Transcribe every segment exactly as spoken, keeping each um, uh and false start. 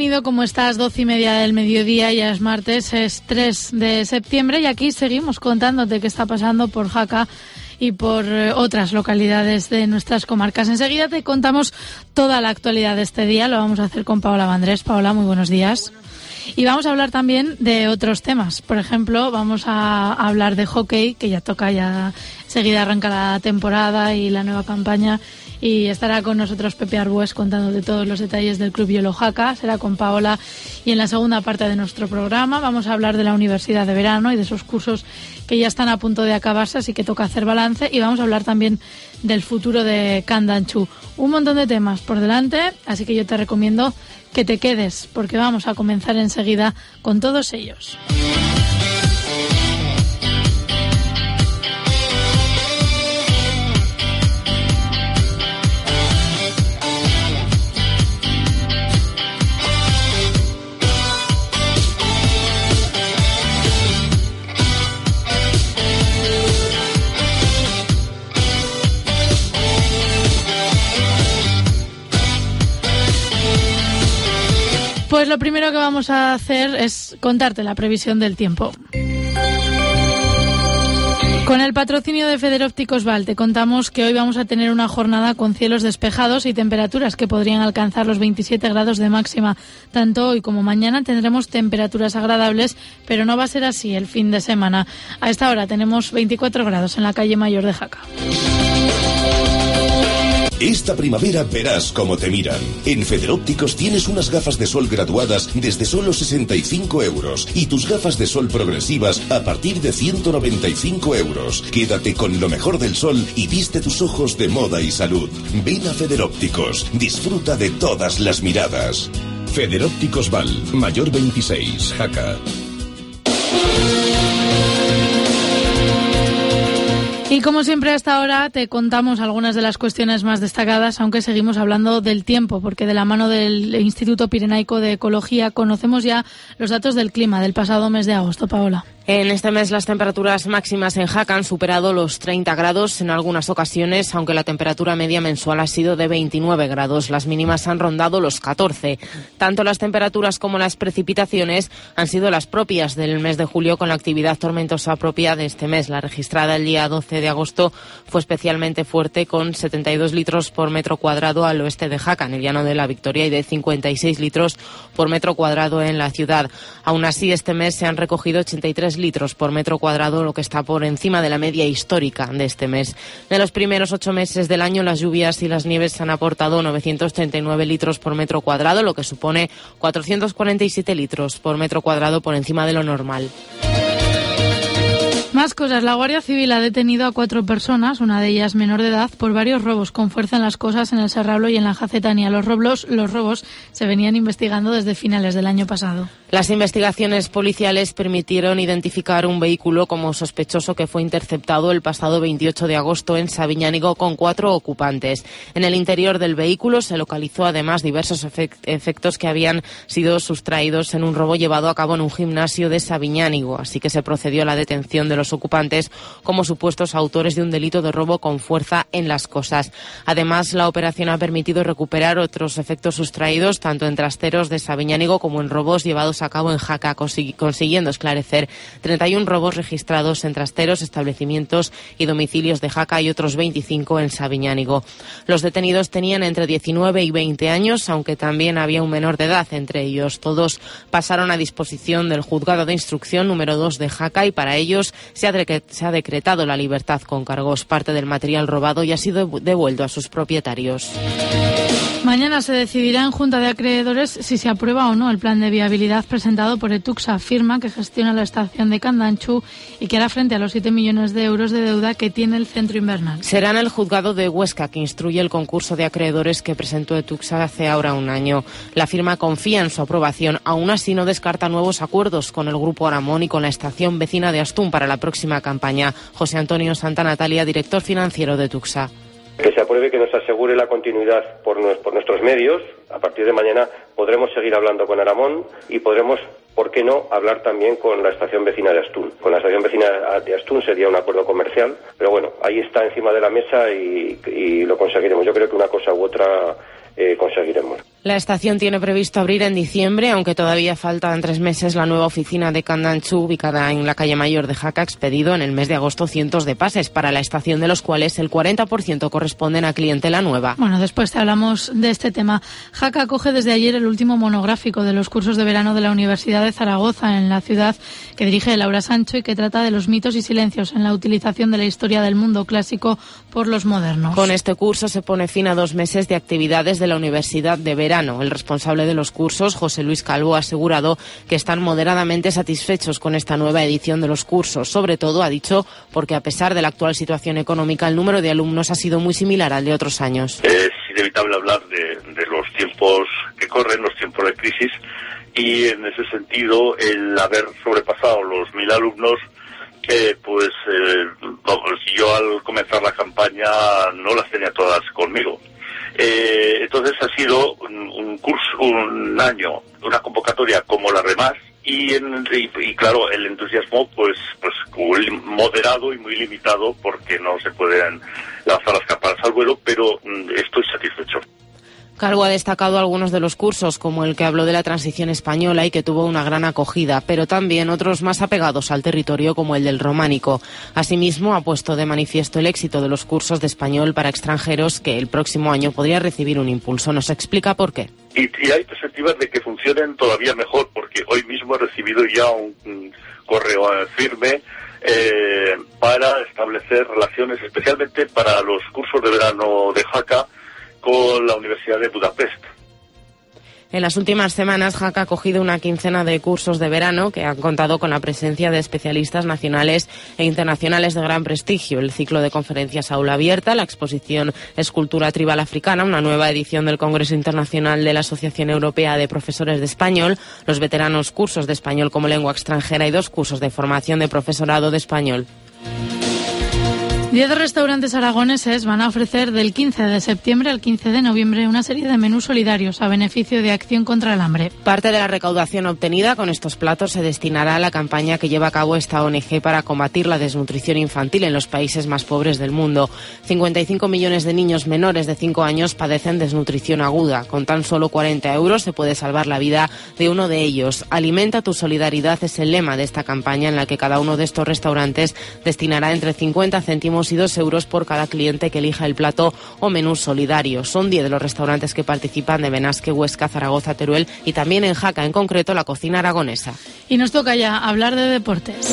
bienvenido, ¿cómo estás? Doce y media del mediodía, ya es martes, es tres de septiembre y aquí seguimos contándote qué está pasando por Jaca y por otras localidades de nuestras comarcas. Enseguida te contamos toda la actualidad de este día, lo vamos a hacer con Paola Vandrés. Paola, muy buenos días. Y vamos a hablar también de otros temas. Por ejemplo, vamos a hablar de hockey, que ya toca, ya enseguida arranca la temporada y la nueva campaña. Y estará con nosotros Pepe Arbues contándote todos los detalles del Club Hielo Jaca. Será con Paola. Y en la segunda parte de nuestro programa vamos a hablar de la Universidad de Verano y de esos cursos que ya están a punto de acabarse, así que toca hacer balance. Y vamos a hablar también del futuro de Candanchú. Un montón de temas por delante, así que yo te recomiendo que te quedes, porque vamos a comenzar enseguida con todos ellos. Pues lo primero que vamos a hacer es contarte la previsión del tiempo. Con el patrocinio de Federópticos Val te contamos que hoy vamos a tener una jornada con cielos despejados y temperaturas que podrían alcanzar los veintisiete grados de máxima. Tanto hoy como mañana tendremos temperaturas agradables, pero no va a ser así el fin de semana. A esta hora tenemos veinticuatro grados en la calle Mayor de Jaca. Esta primavera verás cómo te miran. En Federópticos tienes unas gafas de sol graduadas desde solo sesenta y cinco euros y tus gafas de sol progresivas a partir de ciento noventa y cinco euros. Quédate con lo mejor del sol y viste tus ojos de moda y salud. Ven a Federópticos, disfruta de todas las miradas. Federópticos Val, Mayor veintiséis, Jaca. Y como siempre a esta hora te contamos algunas de las cuestiones más destacadas, aunque seguimos hablando del tiempo, porque de la mano del Instituto Pirenaico de Ecología conocemos ya los datos del clima del pasado mes de agosto. Paola. En este mes las temperaturas máximas en Jaca han superado los treinta grados en algunas ocasiones, aunque la temperatura media mensual ha sido de veintinueve grados. Las mínimas han rondado los catorce. Tanto las temperaturas como las precipitaciones han sido las propias del mes de julio, con la actividad tormentosa propia de este mes. La registrada el día doce de agosto fue especialmente fuerte, con setenta y dos litros por metro cuadrado al oeste de Jaca, en el llano de la Victoria, y de cincuenta y seis litros por metro cuadrado en la ciudad. Aún así, este mes se han recogido ochenta y tres litros por metro cuadrado, lo que está por encima de la media histórica de este mes. De los primeros ocho meses del año, las lluvias y las nieves han aportado novecientos treinta y nueve litros por metro cuadrado, lo que supone cuatrocientos cuarenta y siete litros por metro cuadrado por encima de lo normal. Más cosas. La Guardia Civil ha detenido a cuatro personas, una de ellas menor de edad, por varios robos con fuerza en las cosas en el Serrablo y en la Jacetanía. Los robos, los robos se venían investigando desde finales del año pasado. Las investigaciones policiales permitieron identificar un vehículo como sospechoso que fue interceptado el pasado veintiocho de agosto en Sabiñánigo con cuatro ocupantes. En el interior del vehículo se localizó además diversos efectos que habían sido sustraídos en un robo llevado a cabo en un gimnasio de Sabiñánigo, así que se procedió a la detención de los ocupantes como supuestos autores de un delito de robo con fuerza en las cosas. Además, la operación ha permitido recuperar otros efectos sustraídos tanto en trasteros de Sabiñánigo como en robos llevados a cabo en Jaca, consiguiendo esclarecer treinta y uno robos registrados en trasteros, establecimientos y domicilios de Jaca y otros veinticinco en Sabiñánigo. Los detenidos tenían entre diecinueve y veinte años, aunque también había un menor de edad entre ellos. Todos pasaron a disposición del Juzgado de Instrucción número dos de Jaca y para ellos se ha, de, se ha decretado la libertad con cargos. Parte del material robado ya ha sido devuelto a sus propietarios. Mañana se decidirá en Junta de Acreedores si se aprueba o no el plan de viabilidad presentado por Etuxa, firma que gestiona la estación de Candanchú y que hará frente a los siete millones de euros de deuda que tiene el centro invernal. Será en el juzgado de Huesca que instruye el concurso de acreedores que presentó Etuxa hace ahora un año. La firma confía en su aprobación, aún así no descarta nuevos acuerdos con el Grupo Aramón y con la estación vecina de Astún para la próxima campaña. José Antonio Santanatalia, director financiero de Etuxa. Que se apruebe, que nos asegure la continuidad por, nos, por nuestros medios. A partir de mañana podremos seguir hablando con Aramón y podremos, ¿por qué no?, hablar también con la estación vecina de Astún. Con la estación vecina de Astún sería un acuerdo comercial, pero bueno, ahí está encima de la mesa y, y lo conseguiremos. Yo creo que una cosa u otra eh, conseguiremos. La estación tiene previsto abrir en diciembre, aunque todavía faltan tres meses. La nueva oficina de Candanchú, ubicada en la calle Mayor de Jaca, ha expedido en el mes de agosto cientos de pases para la estación, de los cuales el cuarenta por ciento corresponden a clientela nueva. Bueno, después te hablamos de este tema. Jaca acoge desde ayer el último monográfico de los cursos de verano de la Universidad de Zaragoza, en la ciudad, que dirige Laura Sancho y que trata de los mitos y silencios en la utilización de la historia del mundo clásico por los modernos. Con este curso se pone fin a dos meses de actividades de la Universidad de verano. El responsable de los cursos, José Luis Calvo, ha asegurado que están moderadamente satisfechos con esta nueva edición de los cursos. Sobre todo, ha dicho, porque a pesar de la actual situación económica, el número de alumnos ha sido muy similar al de otros años. Es inevitable hablar de, de los tiempos que corren, los tiempos de crisis, y en ese sentido, el haber sobrepasado los mil alumnos, eh, pues eh, vamos, yo al comenzar la campaña no las tenía todas conmigo. Eh, entonces ha sido un, un curso, un año, una convocatoria como la demás, y, en, y, y claro, el entusiasmo pues pues muy moderado y muy limitado, porque no se pueden lanzar las campanas al vuelo, pero mm, estoy satisfecho. Calvo ha destacado algunos de los cursos, como el que habló de la transición española y que tuvo una gran acogida, pero también otros más apegados al territorio, como el del románico. Asimismo, ha puesto de manifiesto el éxito de los cursos de español para extranjeros, que el próximo año podría recibir un impulso. Nos explica por qué. Y, y hay perspectivas de que funcionen todavía mejor, porque hoy mismo he recibido ya un, un correo firme eh, para establecer relaciones, especialmente para los cursos de verano de Jaca, con la Universidad de Budapest. En las últimas semanas, Jaca ha acogido una quincena de cursos de verano que han contado con la presencia de especialistas nacionales e internacionales de gran prestigio. El ciclo de conferencias Aula Abierta, la exposición Escultura Tribal Africana, una nueva edición del Congreso Internacional de la Asociación Europea de Profesores de Español, los veteranos cursos de español como lengua extranjera y dos cursos de formación de profesorado de español. Diez restaurantes aragoneses van a ofrecer del quince de septiembre al quince de noviembre una serie de menús solidarios a beneficio de Acción contra el Hambre. Parte de la recaudación obtenida con estos platos se destinará a la campaña que lleva a cabo esta O N G para combatir la desnutrición infantil en los países más pobres del mundo. cincuenta y cinco millones de niños menores de cinco años padecen desnutrición aguda. Con tan solo cuarenta euros se puede salvar la vida de uno de ellos. Alimenta tu solidaridad es el lema de esta campaña, en la que cada uno de estos restaurantes destinará entre cincuenta céntimos y dos euros por cada cliente que elija el plato o menú solidario. Son diez de los restaurantes que participan de Benasque, Huesca, Zaragoza, Teruel y también en Jaca, en concreto la cocina aragonesa. Y nos toca ya hablar de deportes.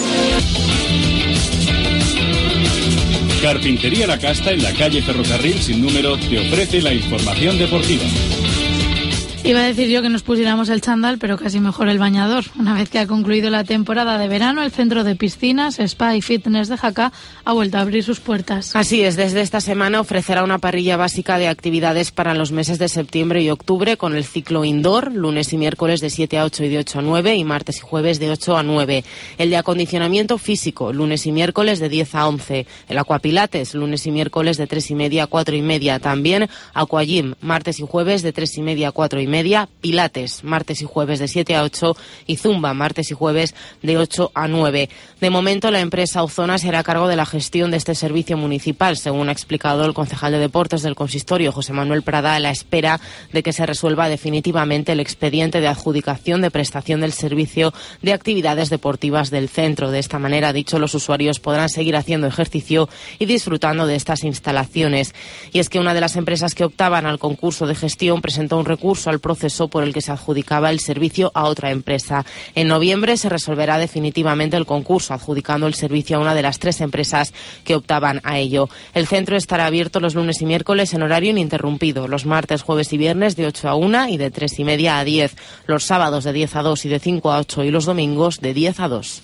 Carpintería La Casta, en la calle Ferrocarril sin número, te ofrece la información deportiva. Iba a decir yo que nos pusiéramos el chándal, pero casi mejor el bañador. Una vez que ha concluido la temporada de verano, el Centro de Piscinas, Spa y Fitness de Jaca ha vuelto a abrir sus puertas. Así es, desde esta semana ofrecerá una parrilla básica de actividades para los meses de septiembre y octubre, con el ciclo indoor, lunes y miércoles de siete a ocho y de ocho a nueve, y martes y jueves de ocho a nueve. El de acondicionamiento físico, lunes y miércoles de diez a once. El aquapilates, lunes y miércoles de tres y media a cuatro y media. También aquagym, martes y jueves de tres y media a cuatro y media. Media, pilates, martes y jueves de siete a ocho y zumba, martes y jueves de ocho a nueve. De momento, la empresa Ozona se hará cargo de la gestión de este servicio municipal, según ha explicado el concejal de Deportes del consistorio, José Manuel Prada, a la espera de que se resuelva definitivamente el expediente de adjudicación de prestación del servicio de actividades deportivas del centro. De esta manera, ha dicho, los usuarios podrán seguir haciendo ejercicio y disfrutando de estas instalaciones. Y es que una de las empresas que optaban al concurso de gestión presentó un recurso al proceso por el que se adjudicaba el servicio a otra empresa. En noviembre se resolverá definitivamente el concurso, adjudicando el servicio a una de las tres empresas que optaban a ello. El centro estará abierto los lunes y miércoles en horario ininterrumpido, los martes, jueves y viernes de ocho a una y de tres y media a diez, los sábados de diez a dos y de cinco a ocho y los domingos de diez a dos.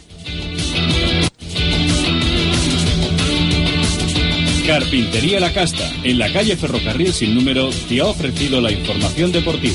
Carpintería La Casta, en la calle Ferrocarril sin número, te ha ofrecido la información deportiva.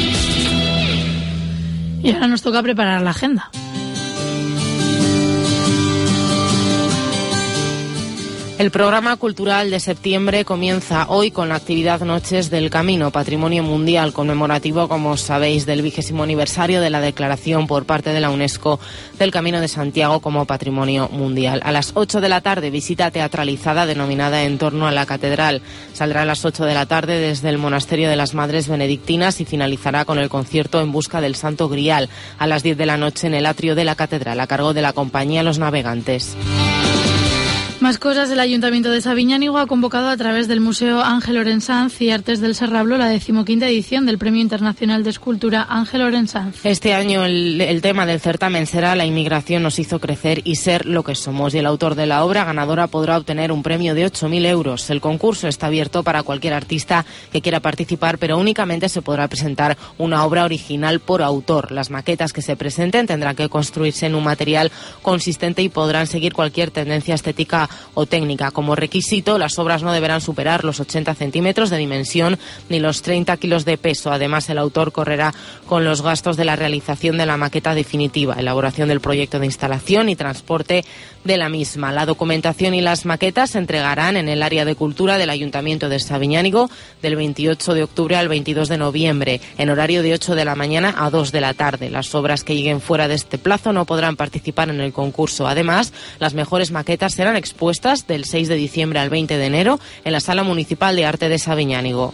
Y ahora nos toca preparar la agenda. El programa cultural de septiembre comienza hoy con la actividad Noches del Camino, Patrimonio Mundial, conmemorativo, como sabéis, del vigésimo aniversario de la declaración por parte de la UNESCO del Camino de Santiago como Patrimonio Mundial. A las ocho de la tarde, visita teatralizada denominada En torno a la Catedral. Saldrá a las ocho de la tarde desde el Monasterio de las Madres Benedictinas y finalizará con el concierto En busca del Santo Grial a las diez de la noche en el atrio de la Catedral, a cargo de la compañía Los Navegantes. Más cosas, el Ayuntamiento de Sabiñánigo ha convocado a través del Museo Ángel Orensanz y Artes del Serrablo la decimoquinta edición del Premio Internacional de Escultura Ángel Orensanz. Este año el, el tema del certamen será La inmigración nos hizo crecer y ser lo que somos, y el autor de la obra ganadora podrá obtener un premio de ocho mil euros. El concurso está abierto para cualquier artista que quiera participar, pero únicamente se podrá presentar una obra original por autor. Las maquetas que se presenten tendrán que construirse en un material consistente y podrán seguir cualquier tendencia estética o técnica. Como requisito, las obras no deberán superar los ochenta centímetros de dimensión ni los treinta kilos de peso. Además, el autor correrá con los gastos de la realización de la maqueta definitiva, elaboración del proyecto de instalación y transporte de la misma. La documentación y las maquetas se entregarán en el área de cultura del Ayuntamiento de Sabiñánigo del veintiocho de octubre al veintidós de noviembre, en horario de ocho de la mañana a dos de la tarde. Las obras que lleguen fuera de este plazo no podrán participar en el concurso. Además, las mejores maquetas serán expuestas del seis de diciembre al veinte de enero en la Sala Municipal de Arte de Sabiñánigo.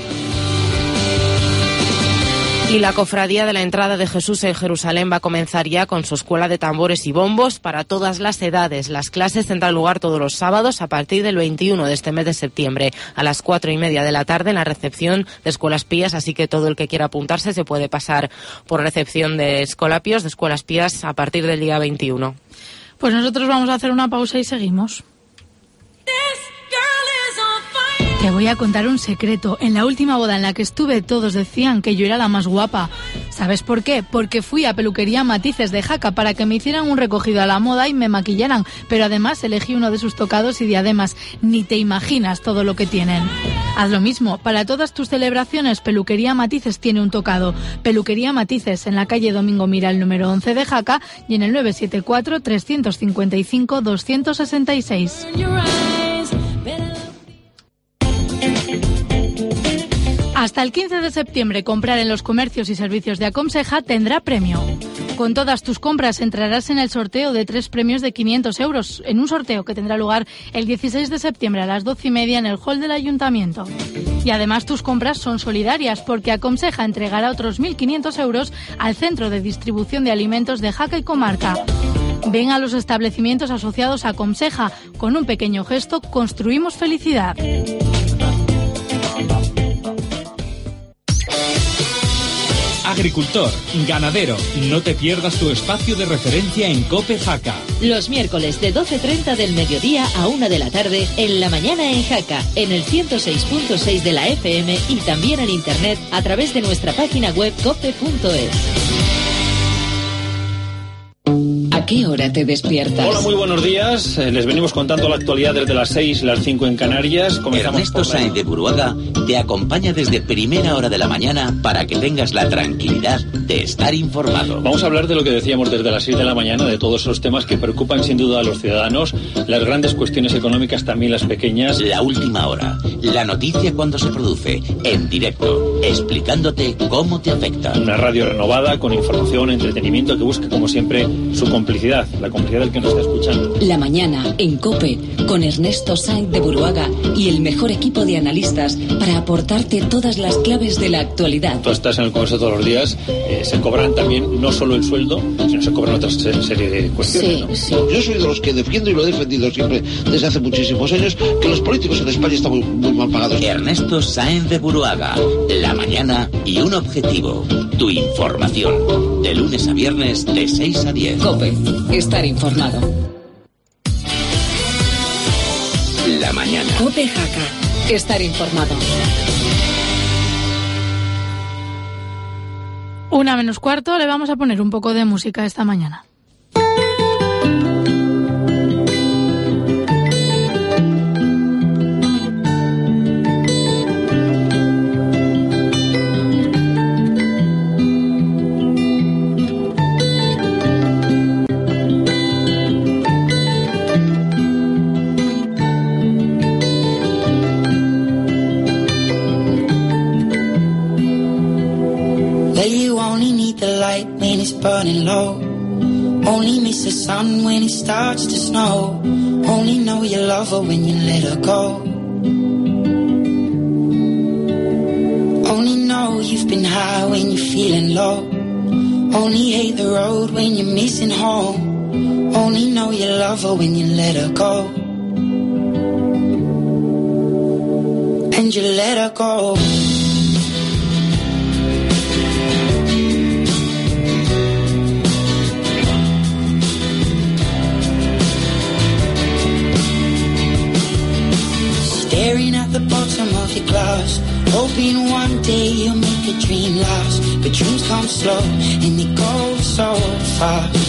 Y la Cofradía de la Entrada de Jesús en Jerusalén va a comenzar ya con su escuela de tambores y bombos para todas las edades. Las clases tendrán lugar todos los sábados a partir del veintiuno de este mes de septiembre a las cuatro y media de la tarde en la recepción de Escuelas Pías, así que todo el que quiera apuntarse se puede pasar por recepción de Escolapios, de Escuelas Pías, a partir del día veintiuno. Pues nosotros vamos a hacer una pausa y seguimos. Te voy a contar un secreto. En la última boda en la que estuve, todos decían que yo era la más guapa. ¿Sabes por qué? Porque fui a Peluquería Matices de Jaca para que me hicieran un recogido a la moda y me maquillaran. Pero además elegí uno de sus tocados y diademas. Ni te imaginas todo lo que tienen. Haz lo mismo. Para todas tus celebraciones, Peluquería Matices tiene un tocado. Peluquería Matices en la calle Domingo Miral número once de Jaca y en el nueve siete cuatro, tres cinco cinco, dos seis seis. Hasta el quince de septiembre, comprar en los comercios y servicios de Acomseja tendrá premio. Con todas tus compras entrarás en el sorteo de tres premios de quinientos euros, en un sorteo que tendrá lugar el dieciséis de septiembre a las doce y media en el hall del Ayuntamiento. Y además tus compras son solidarias, porque Acomseja entregará otros mil quinientos euros al Centro de Distribución de Alimentos de Jaca y Comarca. Ven a los establecimientos asociados a Acomseja. Con un pequeño gesto construimos felicidad. Agricultor, ganadero, no te pierdas tu espacio de referencia en COPE Jaca. Los miércoles de doce treinta del mediodía a una de la tarde, en la mañana en Jaca, en el ciento seis punto seis de la F M y también en internet a través de nuestra página web cope punto es. ¿A qué hora te despiertas? Hola, muy buenos días. Eh, les venimos contando la actualidad desde las seis, las cinco en Canarias. Comenzamos Ernesto la... Sainz de Buruaga te acompaña desde primera hora de la mañana para que tengas la tranquilidad de estar informado. Vamos a hablar de lo que decíamos desde las seis de la mañana, de todos esos temas que preocupan sin duda a los ciudadanos, las grandes cuestiones económicas, también las pequeñas. La última hora, la noticia cuando se produce, en directo, explicándote cómo te afecta. Una radio renovada, con información, entretenimiento, que busca como siempre su complicidad, la complicidad del que nos está escuchando. La mañana en COPE con Ernesto Sainz de Buruaga y el mejor equipo de analistas para aportarte todas las claves de la actualidad. Tú estás en el Congreso todos los días, eh, se cobran también no solo el sueldo, sino se cobran otra serie de cuestiones. Sí, ¿no? sí. Yo soy de los que defiendo y lo he defendido siempre desde hace muchísimos años, que los políticos en España están muy, muy mal pagados. Ernesto Sainz de Buruaga, la mañana y un objetivo, tu información, de lunes a viernes de seis a diez. COPE, estar informado. La mañana. COPE Jaca, estar informado. Una menos cuarto, le vamos a poner un poco de música esta mañana. burning low. Only miss the sun when it starts to snow. Only know you love her when you let her go. Only know you've been high when you're feeling low. Only hate the road when you're missing home. Only know you love her when you let her go. And you let her go. Staring at the bottom of your glass, hoping one day you'll make a dream last. But dreams come slow and they go so fast.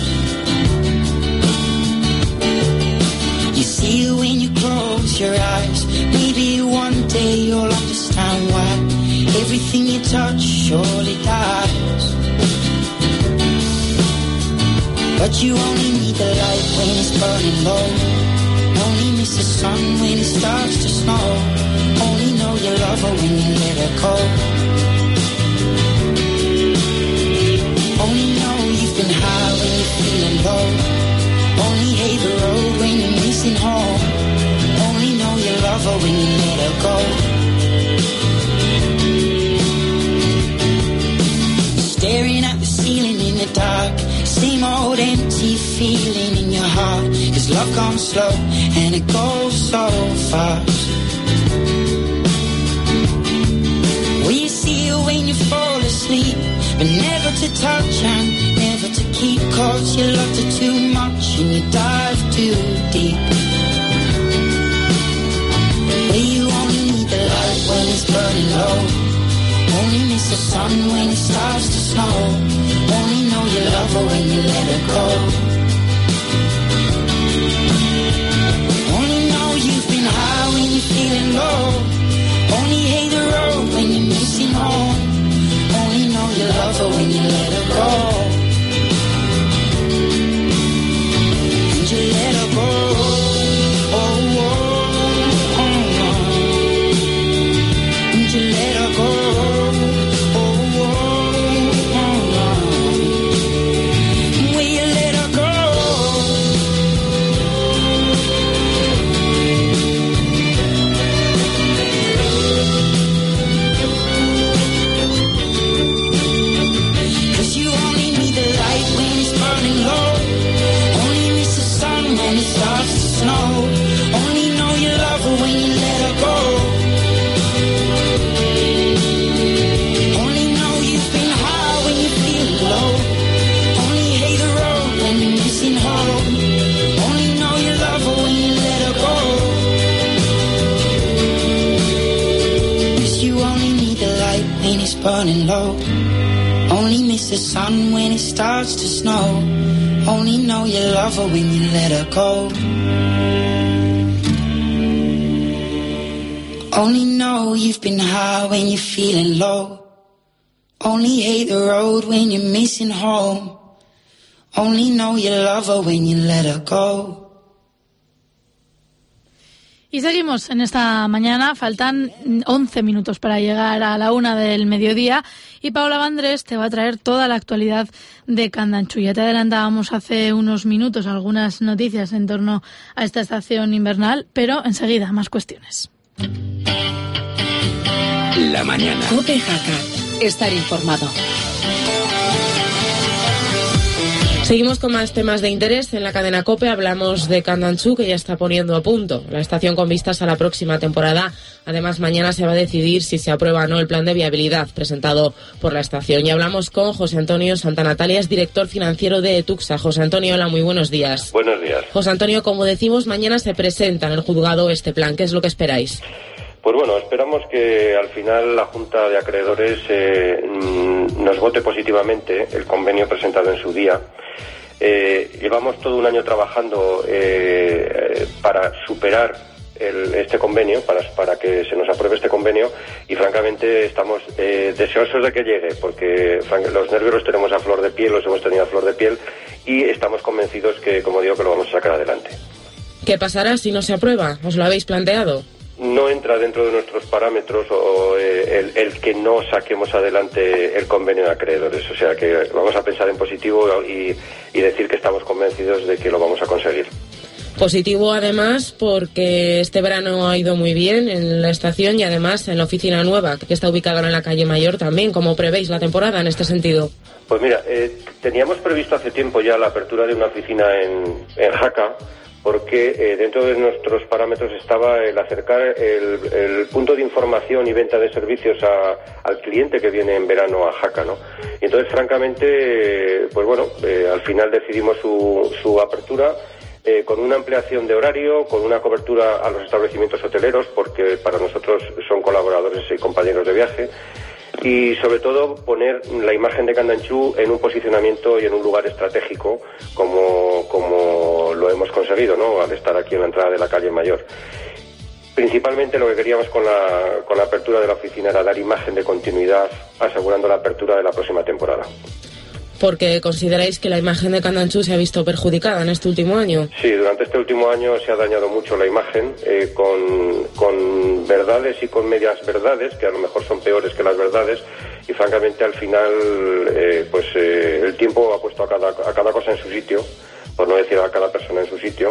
You see it when you close your eyes. Maybe one day you'll understand why everything you touch surely dies. But you only need the light when it's burning low. Only miss the sun when it starts to snow. Only know you love her when you let her go. Only know you've been high when you're feeling low. Only hate the road when you're missing home. Only know you love her when you let her go. Staring at the ceiling in the dark, same old empty feeling in your heart. Cause love comes slow and it goes so fast. Well, you see it when you fall asleep, but never to touch and never to keep. Cause you loved her too much and you dive too deep. Well, you only need the light when it's burning low. Only miss the sun when it starts to snow. Only know you love her when you let her go. Only know you've been high when you're feeling low. Only hate the road when you're missing home. Only know you love her when you let her go. And you let her go. Oh, oh, oh, oh. And you let her go. Burning low. Only miss the sun when it starts to snow. Only know you love her when you let her go. Only know you've been high when you're feeling low. Only hate the road when you're missing home. Only know you love her when you let her go. Y seguimos en esta mañana, faltan once minutos para llegar a la una del mediodía y Paula Vandrés te va a traer toda la actualidad de Candanchú. Ya te adelantábamos hace unos minutos algunas noticias en torno a esta estación invernal, pero enseguida más cuestiones. La mañana. COPE Jaca. Estar informado. Seguimos con más temas de interés. En la cadena COPE hablamos de Candanchú, que ya está poniendo a punto la estación con vistas a la próxima temporada. Además, mañana se va a decidir si se aprueba o no el plan de viabilidad presentado por la estación. Y hablamos con José Antonio Santanatalia, es director financiero de Etuxa. José Antonio, hola, muy buenos días. Buenos días. José Antonio, como decimos, mañana se presenta en el juzgado este plan. ¿Qué es lo que esperáis? Pues bueno, esperamos que al final la Junta de Acreedores eh, nos vote positivamente el convenio presentado en su día. Eh, llevamos todo un año trabajando eh, para superar el, este convenio, para, para que se nos apruebe este convenio y francamente estamos eh, deseosos de que llegue porque los nervios los tenemos a flor de piel, los hemos tenido a flor de piel y estamos convencidos que, como digo, que lo vamos a sacar adelante. ¿Qué pasará si no se aprueba? ¿Os lo habéis planteado? no entra dentro de nuestros parámetros o eh, el, el que no saquemos adelante el convenio de acreedores. O sea que vamos a pensar en positivo y, y decir que estamos convencidos de que lo vamos a conseguir. Positivo además porque este verano ha ido muy bien en la estación y además en la oficina nueva que está ubicada en la calle Mayor también. ¿Cómo prevéis la temporada en este sentido? Pues mira, eh, teníamos previsto hace tiempo ya la apertura de una oficina en, en Jaca, porque eh, dentro de nuestros parámetros estaba el acercar el, el punto de información y venta de servicios a, al cliente que viene en verano a Jaca, ¿no? Y entonces, francamente, eh, pues bueno, eh, al final decidimos su, su apertura eh, con una ampliación de horario, con una cobertura a los establecimientos hoteleros, porque para nosotros son colaboradores y compañeros de viaje, y sobre todo poner la imagen de Candanchú en un posicionamiento y en un lugar estratégico como, como lo hemos conseguido, ¿no?, al estar aquí en la entrada de la calle Mayor. Principalmente lo que queríamos con la, con la apertura de la oficina era dar imagen de continuidad, asegurando la apertura de la próxima temporada. Porque consideráis que la imagen de Candanchú se ha visto perjudicada en este último año. Sí, durante este último año se ha dañado mucho la imagen, eh, con, con verdades y con medias verdades, que a lo mejor son peores que las verdades, y francamente al final eh, pues eh, el tiempo ha puesto a cada, a cada cosa en su sitio, por no decir a cada persona en su sitio,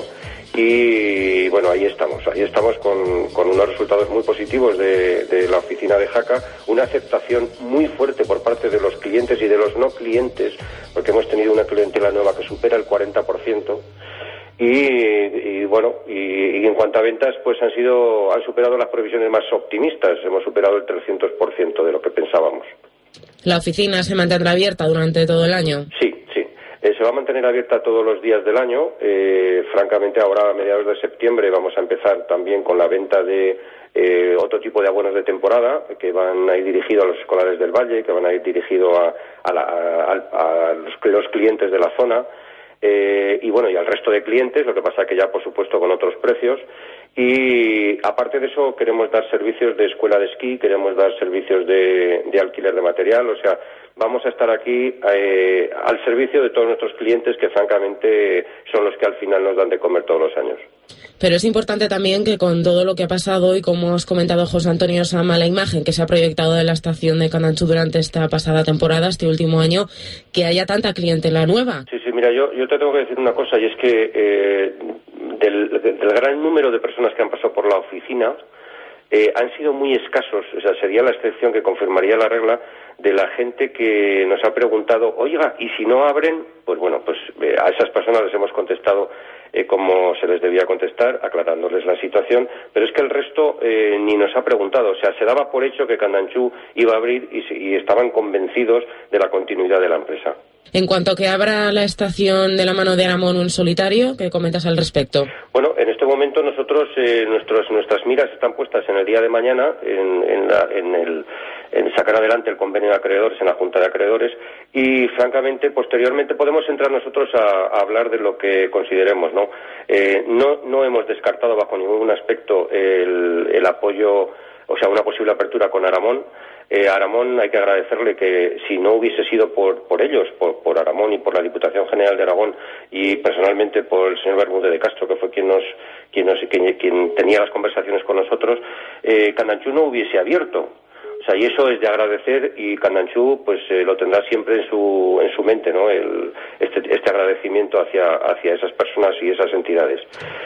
y bueno, ahí estamos, ahí estamos con, con unos resultados muy positivos de, de la oficina de Jaca, una aceptación muy fuerte por parte de los clientes y de los no clientes, porque hemos tenido una clientela nueva que supera el cuarenta por ciento, y, y bueno, y, y en cuanto a ventas, pues han sido, han superado las previsiones más optimistas, hemos superado el trescientos por ciento de lo que pensábamos. ¿La oficina se mantendrá abierta durante todo el año? Sí, sí. Eh, se va a mantener abierta todos los días del año. Eh, francamente, ahora a mediados de septiembre vamos a empezar también con la venta de eh, otro tipo de abonos de temporada que van a ir dirigidos a los escolares del Valle, que van a ir dirigidos a, a, la, a, a los, los clientes de la zona. Eh, y bueno, y al resto de clientes, lo que pasa que ya, por supuesto, con otros precios. Y aparte de eso, queremos dar servicios de escuela de esquí, queremos dar servicios de, de alquiler de material, o sea, vamos a estar aquí eh, al servicio de todos nuestros clientes, que francamente son los que al final nos dan de comer todos los años. Pero es importante también que con todo lo que ha pasado y como has comentado, José Antonio Sama, la imagen que se ha proyectado de la estación de Candanchú durante esta pasada temporada, este último año, que haya tanta clientela nueva. Sí, sí, mira, yo, yo te tengo que decir una cosa, y es que eh, del, del gran número de personas que han pasado por la oficina, eh, han sido muy escasos, o sea, sería la excepción que confirmaría la regla de la gente que nos ha preguntado, oiga, ¿y si no abren? Pues bueno, pues eh, a esas personas les hemos contestado eh, como se les debía contestar, aclarándoles la situación, pero es que el resto eh, ni nos ha preguntado, o sea, se daba por hecho que Candanchú iba a abrir y, y estaban convencidos de la continuidad de la empresa. En cuanto a que abra la estación de la mano de Aramón en solitario, ¿qué comentas al respecto? Bueno, en este momento nosotros, eh, nuestros, nuestras miras están puestas en el día de mañana, en, en, la, en, el, en sacar adelante el convenio de acreedores, en la Junta de Acreedores, y francamente, posteriormente podemos entrar nosotros a, a hablar de lo que consideremos, ¿no? Eh, no, no hemos descartado bajo ningún aspecto el, el apoyo, o sea, una posible apertura con Aramón. Eh, Aramón, hay que agradecerle que si no hubiese sido por, por ellos, por, por Aramón y por la Diputación General de Aragón y personalmente por el señor Bermúdez de Castro, que fue quien nos, quien, nos, quien, quien tenía las conversaciones con nosotros, eh, Candanchú no hubiese abierto. O sea, y eso es de agradecer, y Candanchú pues eh, lo tendrá siempre en su en su mente, ¿no? El, este, este agradecimiento hacia, hacia esas personas y esas entidades.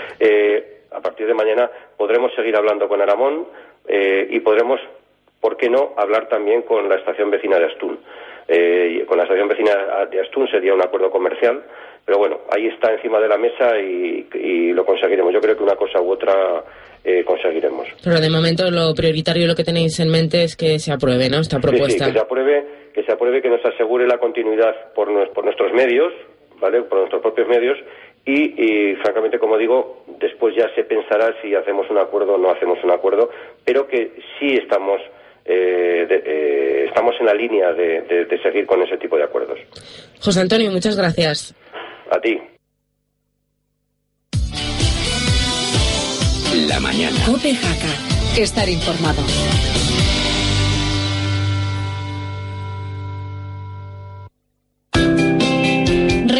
Eh, a partir de mañana podremos seguir hablando con Aramón eh, y podremos, ¿por qué no?, hablar también con la estación vecina de Astún. Eh, con la estación vecina de Astún sería un acuerdo comercial, pero bueno, ahí está encima de la mesa y, y lo conseguiremos. Yo creo que una cosa u otra eh, conseguiremos. Pero de momento lo prioritario, lo que tenéis en mente es que se apruebe, ¿no?, esta propuesta. Sí, sí, que se apruebe, que se apruebe, que nos asegure la continuidad por, nos, por nuestros medios, ¿vale?, por nuestros propios medios. Y, y, francamente, como digo, después ya se pensará si hacemos un acuerdo o no hacemos un acuerdo, pero que sí estamos eh, de, eh, estamos en la línea de, de, de seguir con ese tipo de acuerdos. José Antonio, muchas gracias. A ti. La mañana. COPE Jaca. Estar informado.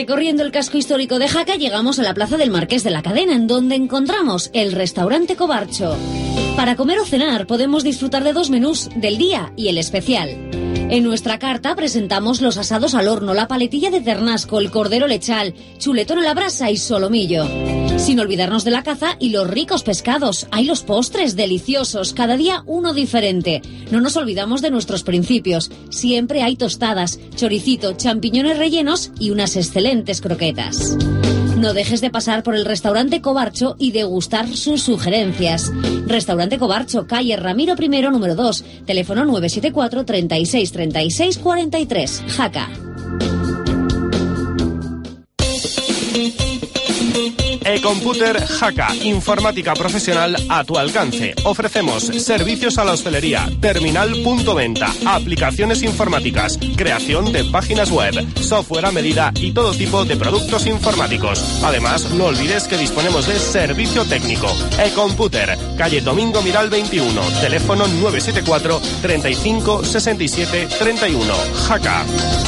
Recorriendo el casco histórico de Jaca llegamos a la plaza del Marqués de la Cadena, en donde encontramos el restaurante Cobarcho. Para comer o cenar podemos disfrutar de dos menús, del día y el especial. En nuestra carta presentamos los asados al horno, la paletilla de ternasco, el cordero lechal, chuletón a la brasa y solomillo. Sin olvidarnos de la caza y los ricos pescados. Hay los postres deliciosos, cada día uno diferente. No nos olvidamos de nuestros principios. Siempre hay tostadas, choricito, champiñones rellenos y unas excelentes croquetas. No dejes de pasar por el restaurante Cobarcho y degustar sus sugerencias. Restaurante Cobarcho, calle Ramiro primero, número dos, teléfono nueve siete cuatro, treinta y seis, treinta y seis, cuarenta y tres, Jaca. eComputer Jaca, informática profesional a tu alcance. Ofrecemos servicios a la hostelería, terminal punto venta, aplicaciones informáticas, creación de páginas web, software a medida y todo tipo de productos informáticos. Además, no olvides que disponemos de servicio técnico. eComputer, calle Domingo Miral veintiuno, teléfono nueve siete cuatro, treinta y cinco, sesenta y siete, treinta y uno, Jaca.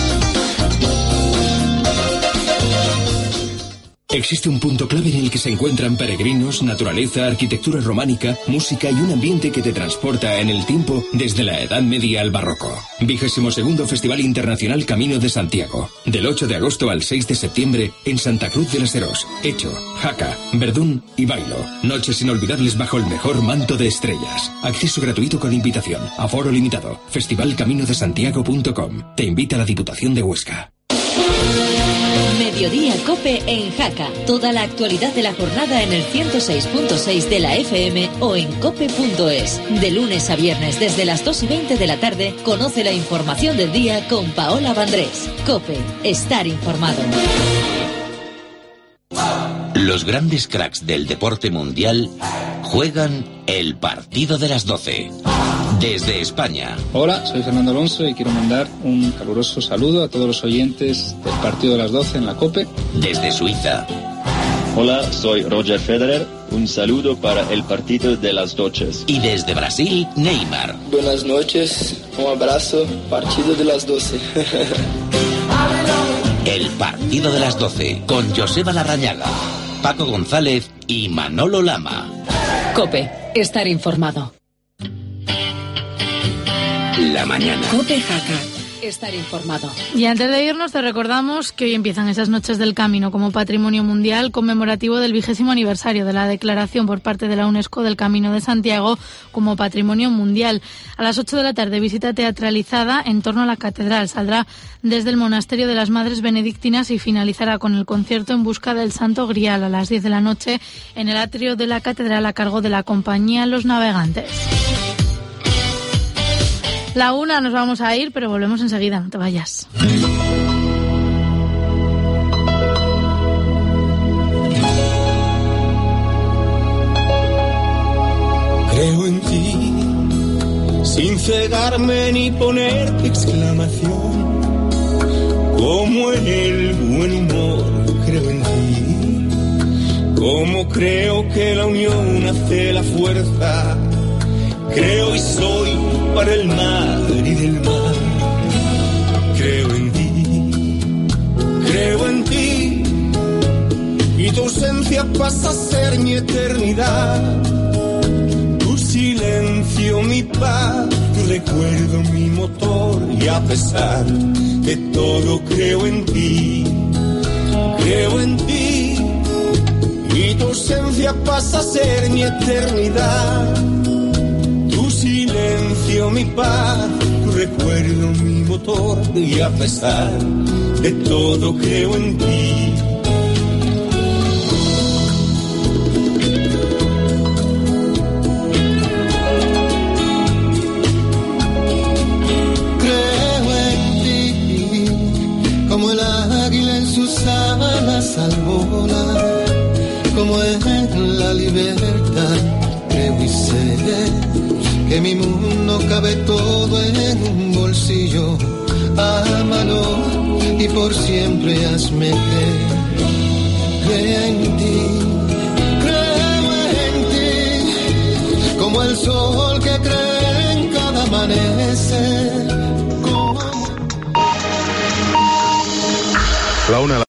Existe un punto clave en el que se encuentran peregrinos, naturaleza, arquitectura románica, música y un ambiente que te transporta en el tiempo desde la Edad Media al Barroco. Vigésimo segundo Festival Internacional Camino de Santiago. Del ocho de agosto al seis de septiembre en Santa Cruz de las Heros, Echo, Jaca, Verdún y Bailo. Noches inolvidables bajo el mejor manto de estrellas. Acceso gratuito con invitación. Aforo limitado. festival camino de santiago punto com. Te invita la Diputación de Huesca. Mediodía Cope en Jaca. Toda la actualidad de la jornada en el ciento seis punto seis de la F M o en cope punto es. De lunes a viernes desde las dos y veinte de la tarde, conoce la información del día con Paola Vandrés. Cope, estar informado. Los grandes cracks del deporte mundial juegan el partido de las doce. Desde España. Hola, soy Fernando Alonso y quiero mandar un caluroso saludo a todos los oyentes del partido de las doce en la COPE. Desde Suiza. Hola, soy Roger Federer. Un saludo para el partido de las doce. Y desde Brasil, Neymar. Buenas noches, un abrazo, partido de las doce. El partido de las doce con Joseba Larrañaga, Paco González y Manolo Lama. COPE, estar informado. La mañana. COPE Jaca, estar informado. Y antes de irnos te recordamos que hoy empiezan esas noches del Camino como Patrimonio Mundial conmemorativo del vigésimo aniversario de la declaración por parte de la UNESCO del Camino de Santiago como Patrimonio Mundial. A las ocho de la tarde visita teatralizada en torno a la catedral. Saldrá desde el Monasterio de las Madres Benedictinas y finalizará con el concierto En Busca del Santo Grial a las diez de la noche en el atrio de la catedral a cargo de la compañía Los Navegantes. La una nos vamos a ir, pero volvemos enseguida, no te vayas. Creo en ti, sin cegarme ni ponerte exclamación, como en el buen humor creo en ti, como creo que la unión hace la fuerza. Creo y soy para el mar y del mar. Creo en ti, creo en ti, y tu ausencia pasa a ser mi eternidad. Tu silencio, mi paz, tu recuerdo, mi motor, y a pesar de todo creo en ti, creo en ti, y tu ausencia pasa a ser mi eternidad. Silencio, mi paz, tu recuerdo, mi motor, y a pesar de todo creo en ti. Creo en ti, como el águila en sus alas al volar, como en la libertad, creo y sé que mi mundo cabe todo en un bolsillo. Ámalo y por siempre hazme creer. Creo en ti, creo en ti, como el sol que cree en cada amanecer. Como... La una.